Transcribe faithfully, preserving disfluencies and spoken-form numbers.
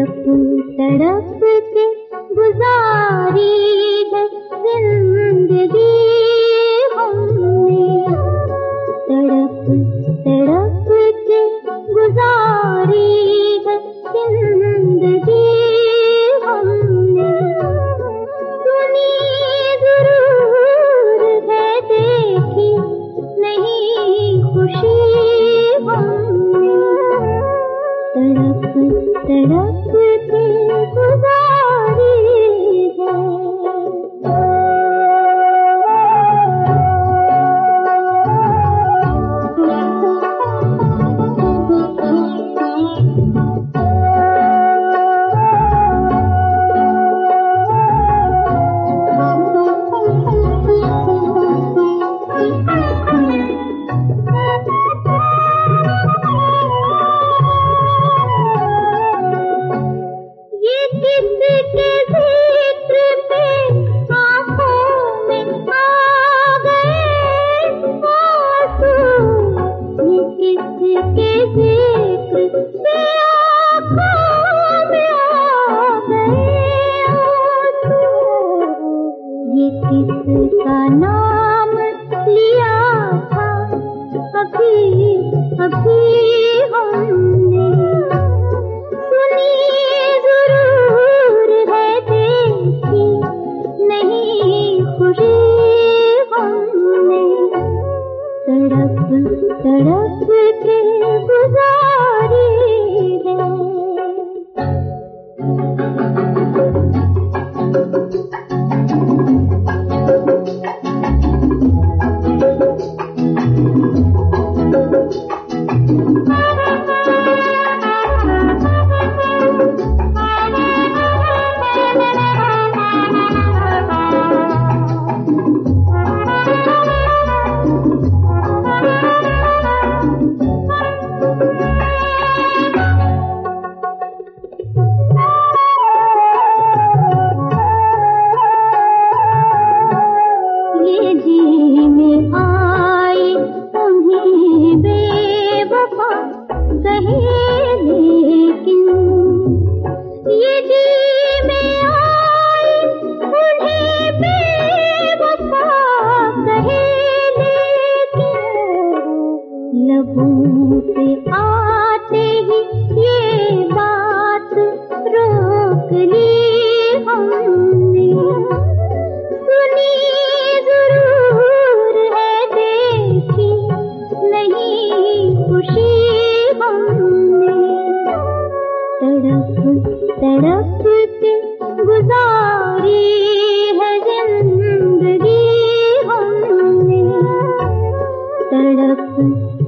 तड़प के गुजारी है जिंदगी हमने, तड़प तड़प के गुजारी है जिंदगी हमने। सुनी जरूर है देखी नहीं खुशी हमने, तड़प तड़प के गुजारी है। किसका नाम लिया था अभी अभी हमने, सुनी जरूर है देखी नहीं खुशी हमने, तड़प तड़प के गुजारी है। लबों पे आते ही ये बात रोक ली हमने, सुनी जरूर है देखी नहीं खुशी हमने, तड़प तड़प के गुजारी है जिंदगी हमने, तड़प